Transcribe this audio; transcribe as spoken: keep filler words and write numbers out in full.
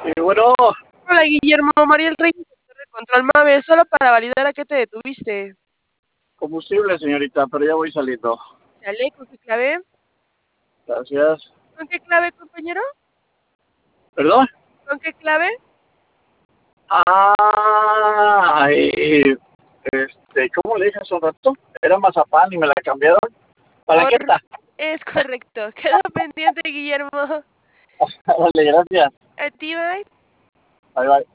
Y bueno, Hola Guillermo, Mariel Rey de Control Mave, solo para validar a qué te detuviste. combustible, señorita, pero ya voy saliendo. ¿Sale? ¿Con qué clave? Gracias. ¿Con qué clave, compañero? ¿Perdón? ¿Con qué clave? Ah, eh, este, ¿cómo le dije hace un rato? Era mazapán y me la cambiaron. Por... Palanqueta. Es correcto. Quedó pendiente, Guillermo. Vale, gracias. A ti, bye. Bye, bye.